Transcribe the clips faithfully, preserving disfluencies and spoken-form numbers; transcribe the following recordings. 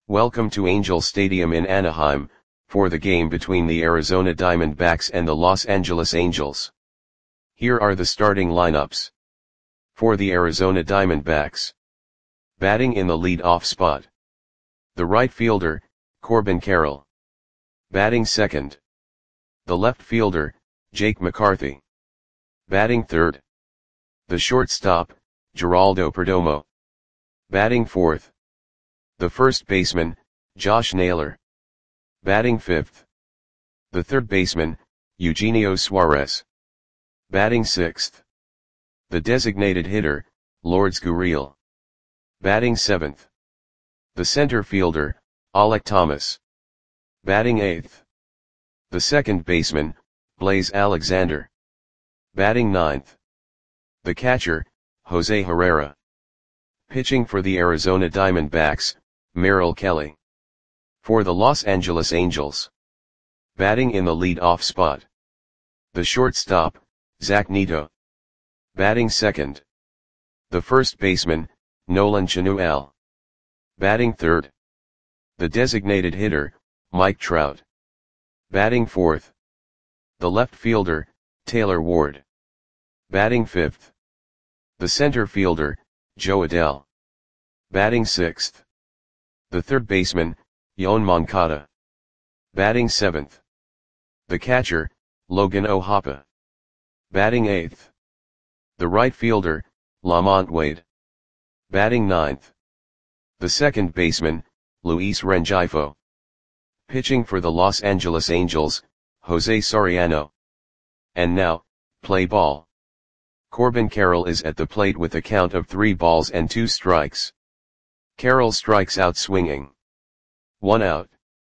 Welcome to Angel Stadium in Anaheim, for the game between the Arizona Diamondbacks and the Los Angeles Angels. Here are the starting lineups. For the Arizona Diamondbacks. Batting in the lead-off spot. The right fielder, Corbin Carroll. Batting second. The left fielder, Jake McCarthy. Batting third. The shortstop, Geraldo Perdomo. Batting fourth. The first baseman, Josh Naylor. Batting fifth. The third baseman, Eugenio Suarez. Batting sixth. The designated hitter, Lourdes Gurriel. Batting seventh. The center fielder, Alek Thomas. Batting eighth. The second baseman, Blaise Alexander. Batting ninth. The catcher, Jose Herrera. Pitching for the Arizona Diamondbacks, Merrill Kelly. For the Los Angeles Angels. Batting in the lead-off spot. The shortstop, Zach Neto. Batting second. The first baseman, Nolan Chanuel. Batting third. The designated hitter, Mike Trout. Batting fourth. The left fielder, Taylor Ward. Batting fifth. The center fielder, Jo Adell. Batting sixth. The third baseman, Yoan Moncada. Batting seventh. The catcher, Logan O'Hoppe. Batting eighth. The right fielder, Lamont Wade. Batting ninth. The second baseman, Luis Rengifo. Pitching for the Los Angeles Angels, Jose Soriano. And now, play ball. Corbin Carroll is at the plate with a count of three balls and two strikes. Carroll strikes out swinging. One out.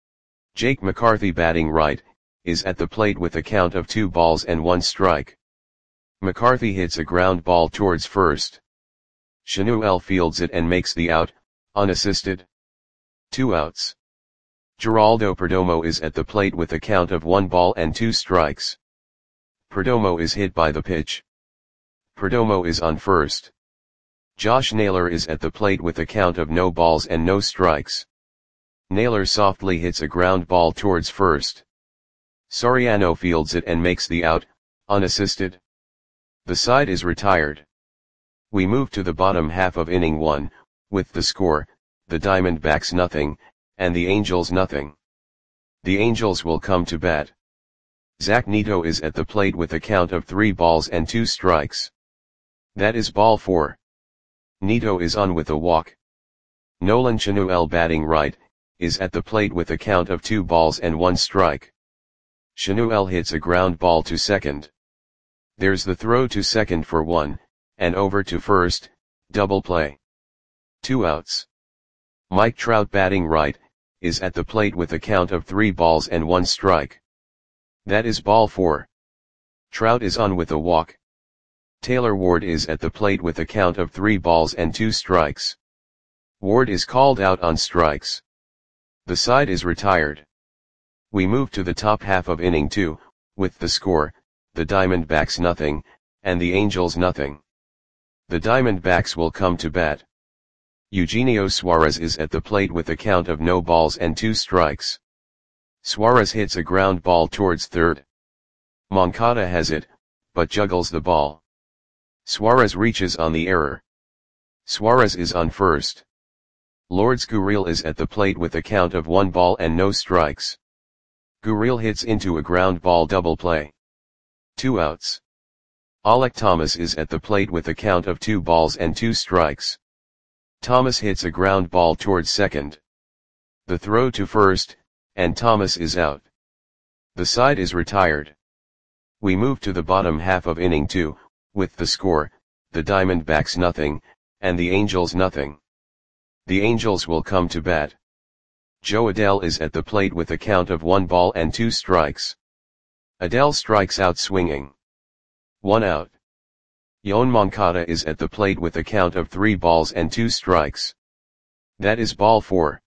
Jake McCarthy batting right, is at the plate with a count of two balls and one strike. McCarthy hits a ground ball towards first. Chanuel fields it and makes the out, unassisted. Two outs. Geraldo Perdomo is at the plate with a count of one ball and two strikes. Perdomo is hit by the pitch. Perdomo is on first. Josh Naylor is at the plate with a count of no balls and no strikes. Naylor softly hits a ground ball towards first. Soriano fields it and makes the out, unassisted. The side is retired. We move to the bottom half of inning one, with the score, the Diamondbacks nothing, and the Angels nothing. The Angels will come to bat. Zach Neto is at the plate with a count of three balls and two strikes. That is ball four. Neto is on with a walk. Nolan Chanuel batting right, is at the plate with a count of two balls and one strike. Chanuel hits a ground ball to second. There's the throw to second for one, and over to first, double play. Two outs. Mike Trout batting right, is at the plate with a count of three balls and one strike. That is ball four. Trout is on with a walk. Taylor Ward is at the plate with a count of three balls and two strikes. Ward is called out on strikes. The side is retired. We move to the top half of inning two, with the score, the Diamondbacks nothing, and the Angels nothing. The Diamondbacks will come to bat. Eugenio Suarez is at the plate with a count of no balls and two strikes. Suarez hits a ground ball towards third. Moncada has it, but juggles the ball. Suarez reaches on the error. Suarez is on first. Lourdes Gurriel is at the plate with a count of one ball and no strikes. Gurriel hits into a ground ball double play. Two outs. Alek Thomas is at the plate with a count of two balls and two strikes. Thomas hits a ground ball towards second. The throw to first, and Thomas is out. The side is retired. We move to the bottom half of inning two, with the score, the Diamondbacks nothing, and the Angels nothing. The Angels will come to bat. Jo Adell is at the plate with a count of one ball and two strikes. Adell strikes out swinging. One out. Yoan Moncada is at the plate with a count of three balls and two strikes. That is ball four.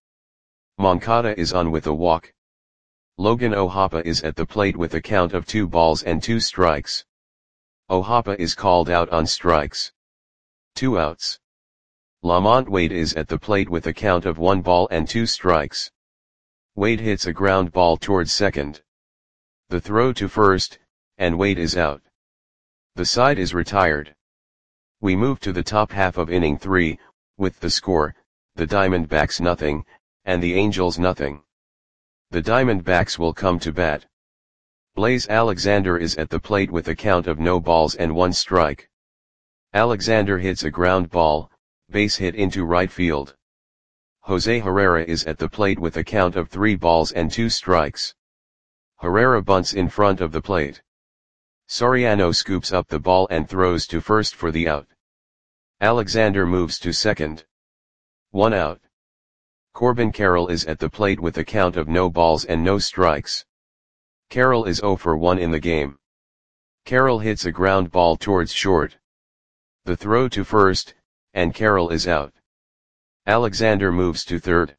Moncada is on with a walk. Logan O'Hoppe is at the plate with a count of two balls and two strikes. O'Hoppe is called out on strikes. Two outs. Lamont Wade is at the plate with a count of one ball and two strikes. Wade hits a ground ball towards second. The throw to first, and Wade is out. The side is retired. We move to the top half of inning three, with the score, the Diamondbacks nothing, and the Angels nothing. The Diamondbacks will come to bat. Blaze Alexander is at the plate with a count of no balls and one strike. Alexander hits a ground ball, base hit into right field. Jose Herrera is at the plate with a count of three balls and two strikes. Herrera bunts in front of the plate. Soriano scoops up the ball and throws to first for the out. Alexander moves to second. One out. Corbin Carroll is at the plate with a count of no balls and no strikes. Carroll is oh for one in the game. Carroll hits a ground ball towards short. The throw to first, and Carroll is out. Alexander moves to third.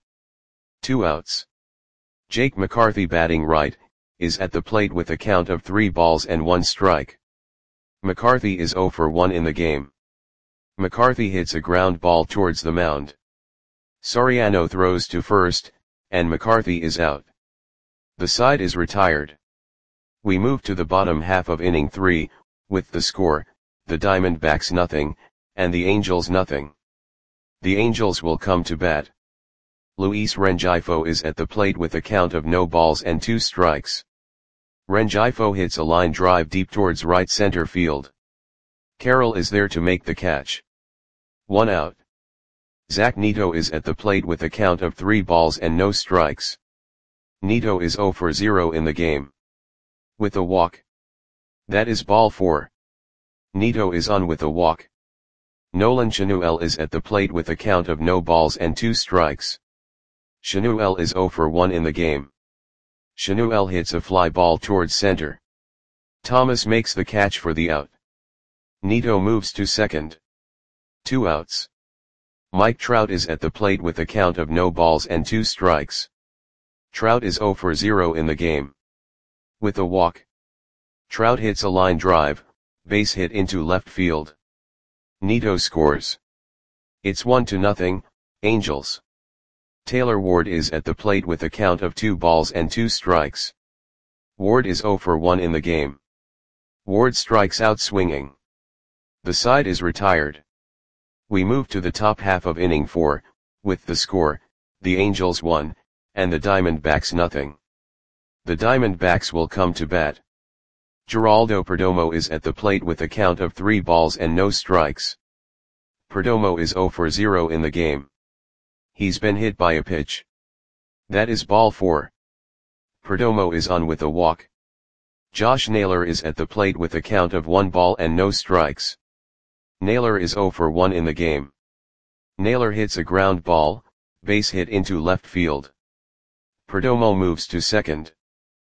Two outs. Jake McCarthy, batting right, is at the plate with a count of three balls and one strike. McCarthy is oh for one in the game. McCarthy hits a ground ball towards the mound. Soriano throws to first, and McCarthy is out. The side is retired. We move to the bottom half of inning three, with the score, the Diamondbacks nothing, and the Angels nothing. The Angels will come to bat. Luis Rengifo is at the plate with a count of no balls and two strikes. Rengifo hits a line drive deep towards right center field. Carroll is there to make the catch. One out. Zach Neto is at the plate with a count of three balls and no strikes. Neto is oh for zero in the game. With a walk. That is ball four. Neto is on with a walk. Nolan Chanuel is at the plate with a count of no balls and two strikes. Chanuel is oh for one in the game. Chanuel hits a fly ball towards center. Thomas makes the catch for the out. Neto moves to second. Two outs. Mike Trout is at the plate with a count of no balls and two strikes. Trout is oh for zero in the game. With a walk. Trout hits a line drive, base hit into left field. Neto scores. It's one to nothing, Angels. Taylor Ward is at the plate with a count of two balls and two strikes. Ward is oh for one in the game. Ward strikes out swinging. The side is retired. We move to the top half of inning four, with the score, the Angels one, and the Diamondbacks nothing. The Diamondbacks will come to bat. Geraldo Perdomo is at the plate with a count of three balls and no strikes. Perdomo is oh for zero in the game. He's been hit by a pitch. That is ball four. Perdomo is on with a walk. Josh Naylor is at the plate with a count of one ball and no strikes. Naylor is oh for one in the game. Naylor hits a ground ball, base hit into left field. Perdomo moves to second.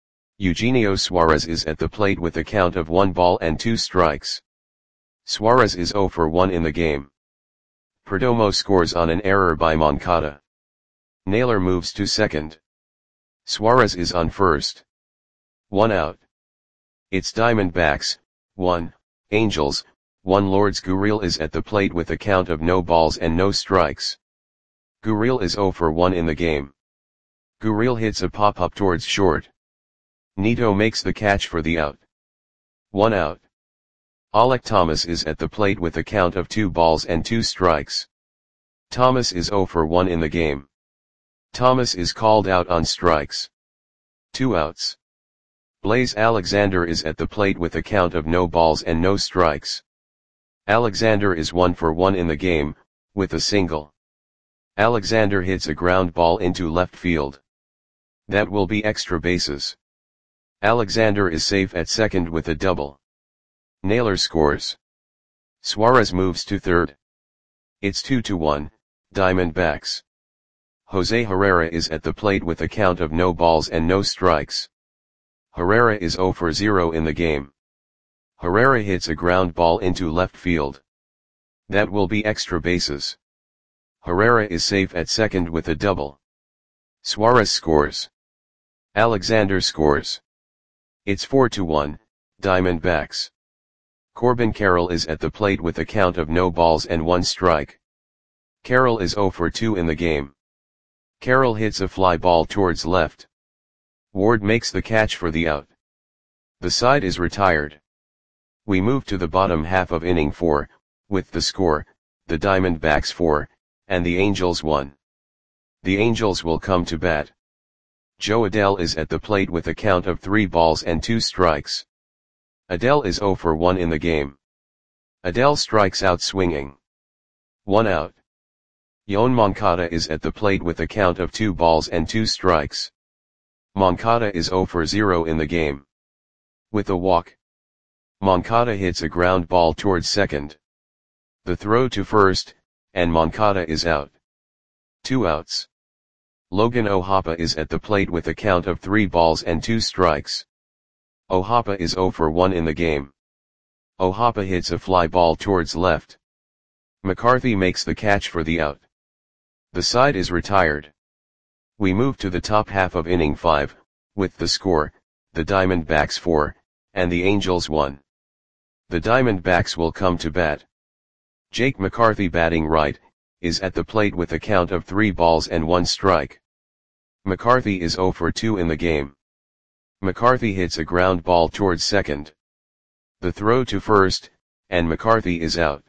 Eugenio Suarez is at the plate with a count of one ball and two strikes. Suarez is oh for one in the game. Perdomo scores on an error by Moncada. Naylor moves to second. Suarez is on first. One out. It's Diamondbacks, one, Angels, one. Lourdes Gurriel is at the plate with a count of no balls and no strikes. Gurriel is oh for one in the game. Gurriel hits a pop-up towards short. Neto makes the catch for the out. One out. Alek Thomas is at the plate with a count of two balls and two strikes. Thomas is oh for one in the game. Thomas is called out on strikes. Two outs. Blaze Alexander is at the plate with a count of no balls and no strikes. Alexander is one for one in the game, with a single. Alexander hits a ground ball into left field. That will be extra bases. Alexander is safe at second with a double. Naylor scores. Suarez moves to third. It's two to one, Diamondbacks. Jose Herrera is at the plate with a count of no balls and no strikes. Herrera is oh for zero in the game. Herrera hits a ground ball into left field. That will be extra bases. Herrera is safe at second with a double. Suarez scores. Alexander scores. It's four to one, Diamondbacks. Corbin Carroll is at the plate with a count of no balls and one strike. Carroll is zero for two in the game. Carroll hits a fly ball towards left. Ward makes the catch for the out. The side is retired. We move to the bottom half of inning four, with the score, the Diamondbacks four, and the Angels one. The Angels will come to bat. Joe Adell is at the plate with a count of three balls and two strikes. Adell is zero for one in the game. Adell strikes out swinging. One out. Yoan Moncada is at the plate with a count of two balls and two strikes. Moncada is zero for zero in the game. With a walk. Moncada hits a ground ball towards second. The throw to first, and Moncada is out. Two outs. Logan O'Hoppe is at the plate with a count of three balls and two strikes. O'Hoppe is zero for one in the game. O'Hoppe hits a fly ball towards left. McCarthy makes the catch for the out. The side is retired. We move to the top half of inning five, with the score, the Diamondbacks four, and the Angels one. The Diamondbacks will come to bat. Jake McCarthy, batting right, is at the plate with a count of three balls and one strike. McCarthy is zero for two in the game. McCarthy hits a ground ball towards second. The throw to first, and McCarthy is out.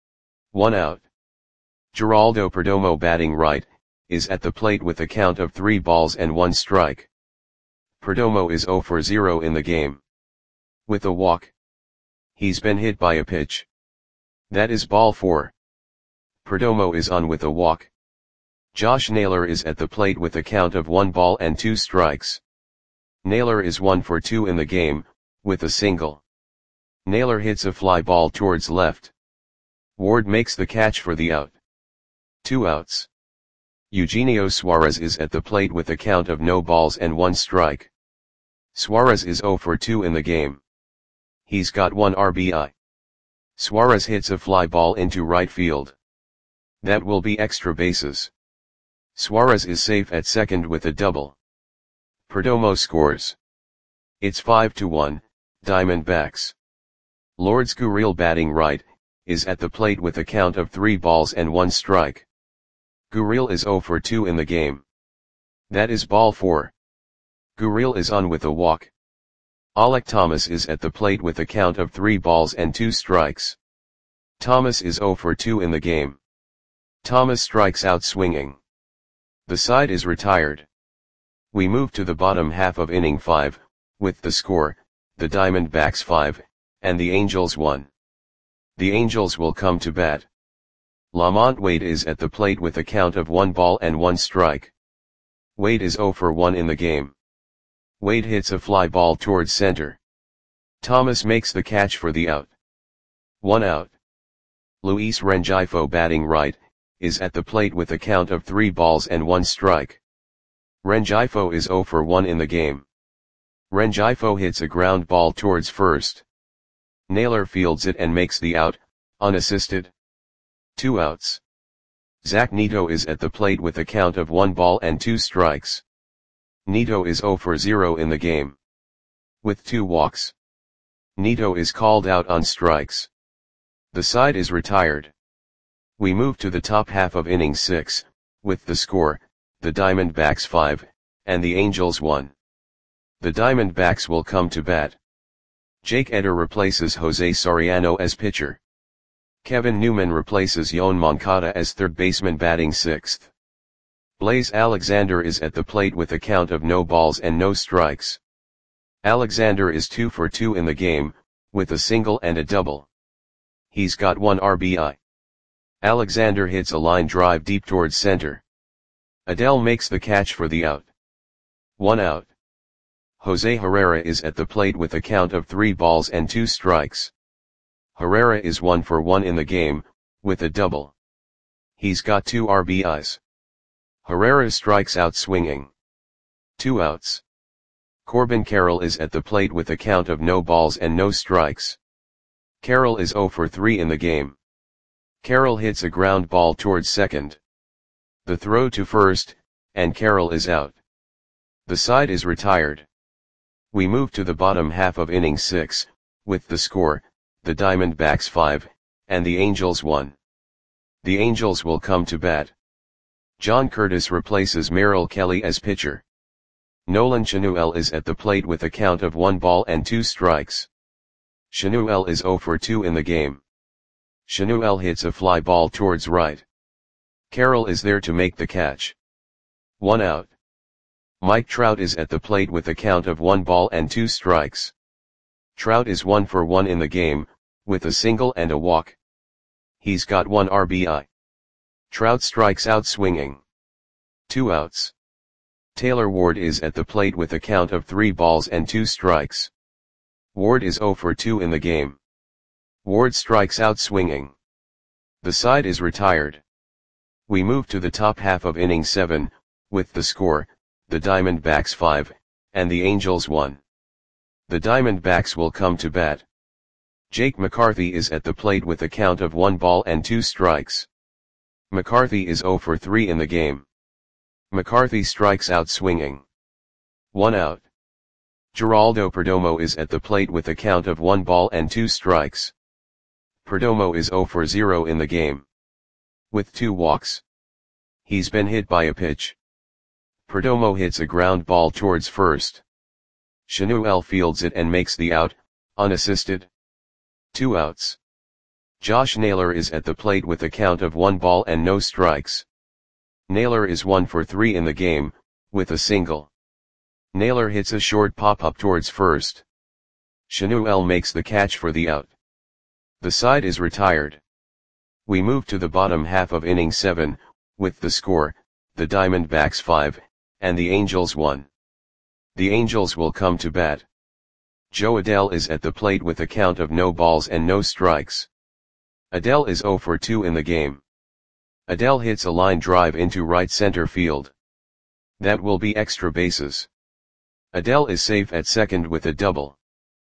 One out. Geraldo Perdomo, batting right, is at the plate with a count of three balls and one strike. Perdomo is zero for zero in the game. With a walk. He's been hit by a pitch. That is ball four. Perdomo is on with a walk. Josh Naylor is at the plate with a count of one ball and two strikes. Naylor is one for two in the game, with a single. Naylor hits a fly ball towards left. Ward makes the catch for the out. Two outs. Eugenio Suarez is at the plate with a count of no balls and one strike. Suarez is zero for two in the game. He's got one R B I. Suarez hits a fly ball into right field. That will be extra bases. Suarez is safe at second with a double. Perdomo scores. It's five to one, Diamondbacks. Lourdes Gurriel, batting right, is at the plate with a count of three balls and one strike. Gurriel is zero for two in the game. That is ball four. Gurriel is on with a walk. Alek Thomas is at the plate with a count of three balls and two strikes. Thomas is zero for two in the game. Thomas strikes out swinging. The side is retired. We move to the bottom half of inning five, with the score, the Diamondbacks five, and the Angels one. The Angels will come to bat. Lamont Wade is at the plate with a count of one ball and one strike. Wade is zero for one in the game. Wade hits a fly ball towards center. Thomas makes the catch for the out. One out. Luis Rengifo, batting right, is at the plate with a count of three balls and one strike. Rengifo is zero for one in the game. Rengifo hits a ground ball towards first. Naylor fields it and makes the out, unassisted. Two outs. Zach Neto is at the plate with a count of one ball and two strikes. Neto is zero for zero in the game. With two walks. Neto is called out on strikes. The side is retired. We move to the top half of inning six, with the score, the Diamondbacks five, and the Angels one. The Diamondbacks will come to bat. Jake Eder replaces Jose Soriano as pitcher. Kevin Newman replaces Yoan Moncada as third baseman, batting sixth. Blaze Alexander is at the plate with a count of no balls and no strikes. Alexander is two for two in the game, with a single and a double. He's got one R B I. Alexander hits a line drive deep towards center. Adell makes the catch for the out. One out. Jose Herrera is at the plate with a count of three balls and two strikes. Herrera is one for one in the game, with a double. He's got two R B Is. Herrera strikes out swinging. Two outs. Corbin Carroll is at the plate with a count of no balls and no strikes. Carroll is zero for three in the game. Carroll hits a ground ball towards second. The throw to first, and Carroll is out. The side is retired. We move to the bottom half of inning six, with the score, the Diamondbacks five, and the Angels one. The Angels will come to bat. John Curtis replaces Merrill Kelly as pitcher. Nolan Schanuel is at the plate with a count of one ball and two strikes. Schanuel is zero for two in the game. Schanuel hits a fly ball towards right. Carroll is there to make the catch. One out. Mike Trout is at the plate with a count of one ball and two strikes. Trout is one for one in the game, with a single and a walk. He's got one R B I. Trout strikes out swinging. Two outs. Taylor Ward is at the plate with a count of three balls and two strikes. Ward is zero for two in the game. Ward strikes out swinging. The side is retired. We move to the top half of inning seven, with the score, the Diamondbacks five, and the Angels one. The Diamondbacks will come to bat. Jake McCarthy is at the plate with a count of one ball and two strikes. McCarthy is zero for three in the game. McCarthy strikes out swinging. One out. Geraldo Perdomo is at the plate with a count of one ball and two strikes. Perdomo is zero for zero in the game. With two walks. He's been hit by a pitch. Perdomo hits a ground ball towards first. Schanuel fields it and makes the out, unassisted. Two outs. Josh Naylor is at the plate with a count of one ball and no strikes. Naylor is one for three in the game, with a single. Naylor hits a short pop-up towards first. Schanuel makes the catch for the out. The side is retired. We move to the bottom half of inning seven, with the score, the Diamondbacks five, and the Angels one. The Angels will come to bat. Joe Adell is at the plate with a count of no balls and no strikes. Adell is zero for two in the game. Adell hits a line drive into right center field. That will be extra bases. Adell is safe at second with a double.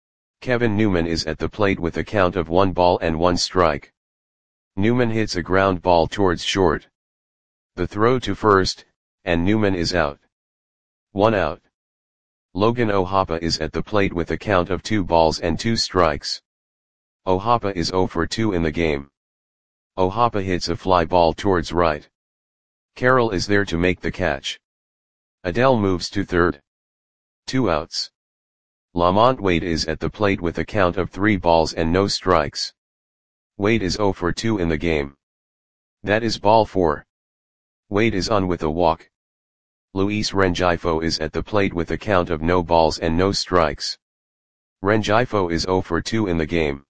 Kevin Newman is at the plate with a count of one ball and one strike. Newman hits a ground ball towards short. The throw to first, and Newman is out. One out. Logan O'Hoppe is at the plate with a count of two balls and two strikes. O'Hoppe is zero for two in the game. O'Hoppe hits a fly ball towards right. Carroll is there to make the catch. Adell moves to third. Two outs. Lamont Wade is at the plate with a count of three balls and no strikes. Wade is zero for two in the game. That is ball four. Wade is on with a walk. Luis Rengifo is at the plate with a count of no balls and no strikes. Rengifo is zero for two in the game.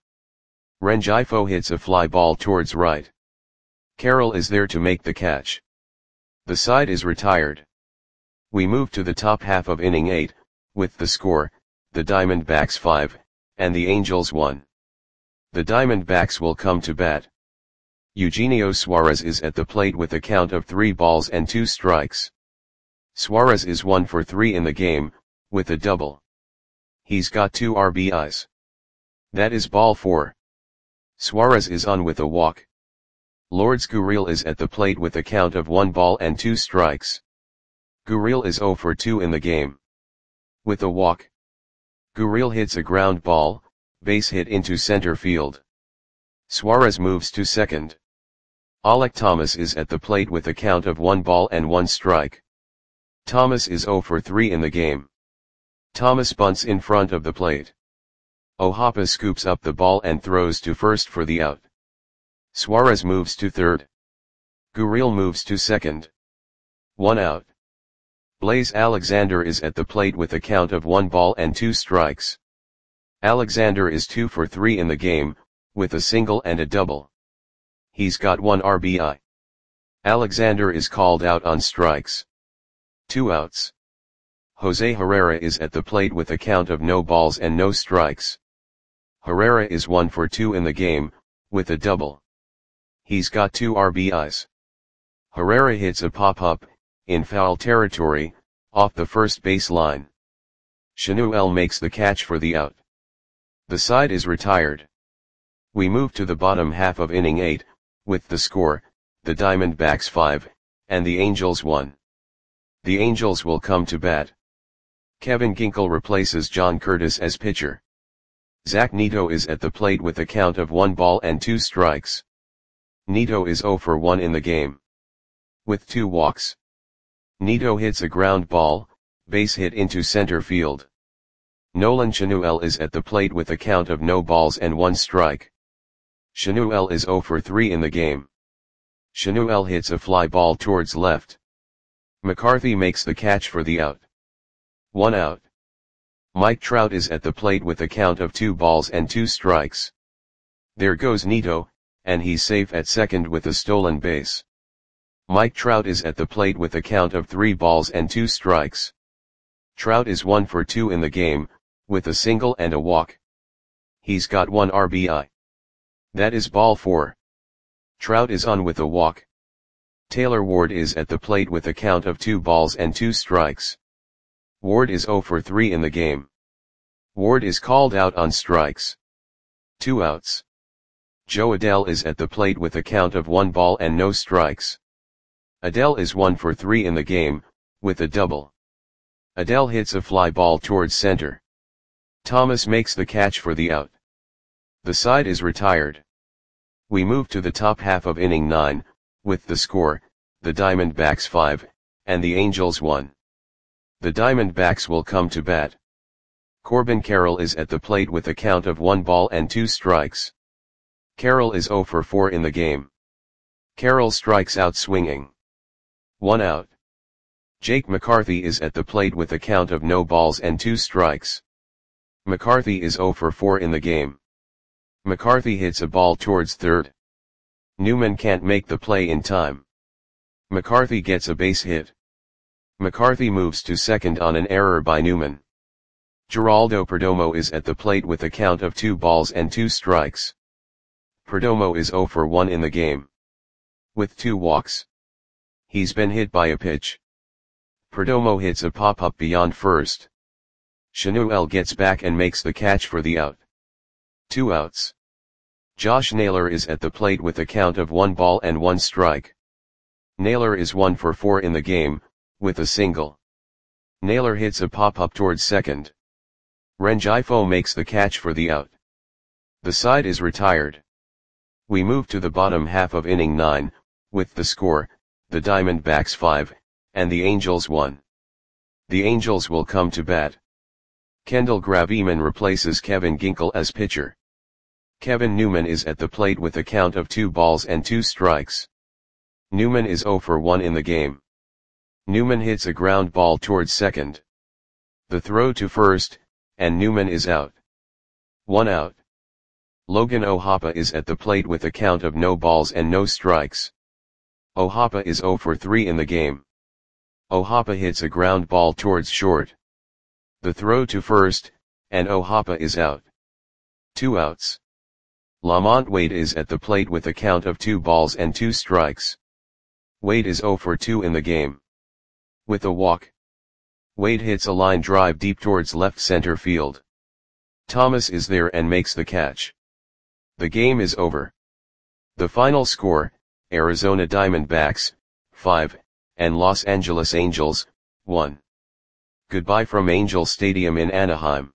Rengifo hits a fly ball towards right. Carroll is there to make the catch. The side is retired. We move to the top half of inning eight, with the score, the Diamondbacks five, and the Angels one. The Diamondbacks will come to bat. Eugenio Suarez is at the plate with a count of three balls and two strikes. Suarez is one for three in the game, with a double. He's got two R B Is. That is ball four. Suarez is on with a walk. Lourdes Gurriel is at the plate with a count of one ball and two strikes. Gurriel is zero for two in the game. With a walk. Gurriel hits a ground ball, base hit into center field. Suarez moves to second. Alek Thomas is at the plate with a count of one ball and one strike. Thomas is zero for three in the game. Thomas bunts in front of the plate. O'Hoppe scoops up the ball and throws to first for the out. Suarez moves to third. Gurriel moves to second. One out. Blaze Alexander is at the plate with a count of one ball and two strikes. Alexander is two for three in the game, with a single and a double. He's got one R B I. Alexander is called out on strikes. Two outs. Jose Herrera is at the plate with a count of no balls and no strikes. Herrera is one for two in the game, with a double. He's got two R B Is. Herrera hits a pop-up, in foul territory, off the first base line. Schanuel makes the catch for the out. The side is retired. We move to the bottom half of inning eight, with the score, the Diamondbacks five, and the Angels one. The Angels will come to bat. Kevin Ginkel replaces John Curtis as pitcher. Zach Neto is at the plate with a count of one ball and two strikes. Neto is zero for one in the game. With two walks. Neto hits a ground ball, base hit into center field. Nolan Schanuel is at the plate with a count of no balls and one strike. Schanuel is zero for three in the game. Schanuel hits a fly ball towards left. McCarthy makes the catch for the out. One out. Mike Trout is at the plate with a count of two balls and two strikes. There goes Neto, and he's safe at second with a stolen base. Mike Trout is at the plate with a count of three balls and two strikes. Trout is one for two in the game, with a single and a walk. He's got one R B I. That is ball four. Trout is on with a walk. Taylor Ward is at the plate with a count of two balls and two strikes. Ward is zero for three in the game. Ward is called out on strikes. Two outs. Joe Adell is at the plate with a count of one ball and no strikes. Adell is one for three in the game, with a double. Adell hits a fly ball towards center. Thomas makes the catch for the out. The side is retired. We move to the top half of inning nine, with the score, the Diamondbacks five, and the Angels one. The Diamondbacks will come to bat. Corbin Carroll is at the plate with a count of one ball and two strikes. Carroll is zero for four in the game. Carroll strikes out swinging. One out. Jake McCarthy is at the plate with a count of no balls and two strikes. McCarthy is zero for four in the game. McCarthy hits a ball towards third. Newman can't make the play in time. McCarthy gets a base hit. McCarthy moves to second on an error by Newman. Geraldo Perdomo is at the plate with a count of two balls and two strikes. Perdomo is zero for one in the game. With two walks. He's been hit by a pitch. Perdomo hits a pop-up beyond first. Schanuel gets back and makes the catch for the out. Two outs. Josh Naylor is at the plate with a count of one ball and one strike. Naylor is one for four in the game, with a single. Naylor hits a pop-up towards second. Rengifo makes the catch for the out. The side is retired. We move to the bottom half of inning nine, with the score, the Diamondbacks five, and the Angels one. The Angels will come to bat. Kendall Graveman replaces Kevin Ginkel as pitcher. Kevin Newman is at the plate with a count of two balls and two strikes. Newman is zero for one in the game. Newman hits a ground ball towards second. The throw to first, and Newman is out. One out. Logan O'Hoppe is at the plate with a count of no balls and no strikes. O'Hoppe is zero for three in the game. O'Hoppe hits a ground ball towards short. The throw to first, and O'Hoppe is out. Two outs. Lamont Wade is at the plate with a count of two balls and two strikes. Wade is zero for two in the game. With a walk. Wade hits a line drive deep towards left center field. Thomas is there and makes the catch. The game is over. The final score, Arizona Diamondbacks, five, and Los Angeles Angels, one. Goodbye from Angel Stadium in Anaheim.